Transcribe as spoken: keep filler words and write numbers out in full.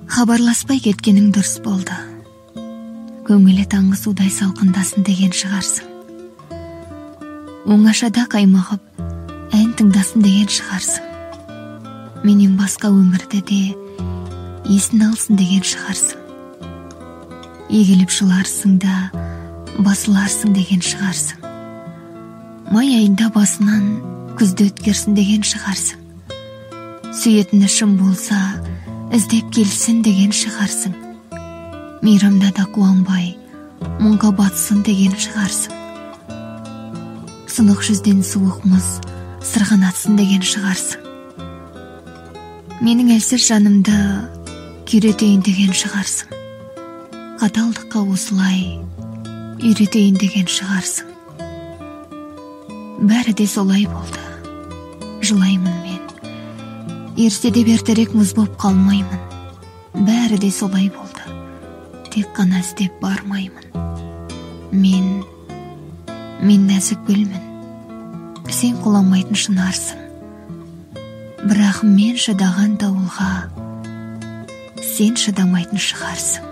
Хабарласпай кеткенің дұрыс болды. Көңілі таңғы судай салқындасын деген шығарсың. Оңашада қаймығып, ән тыңдасын деген шығарсың. Менен басқа өмірді де есін алсын деген шығарсың. Егіліп жыларсың да басыларсың деген шығарсың. Май айында басынан күзді өткерсін деген шығарсың. Сүйетіні шын болса, іздеп келсін деген шығарсың. Мейрамда да қуанбай, мұңға батсын деген шығарсың. Сынық жүзден суық мұз сырғанатсын деген шығарсың. Менің әлсіз жанымды күйретейін деген шығарсың. Қаталдыққа осылай үйретейін деген шығарсың. Бәрі де солай болды. Жылаймын мен. Ерте де бертерек мұз боп қалмаймын. Бәрі де солай болды. Тек қана іздеп бармаймын. Мен, мен нәзік гүлмін. Сен құламайтын шынарсың. Бірақ мен шыдаған дауылға сен шыдамайтын шығарсың.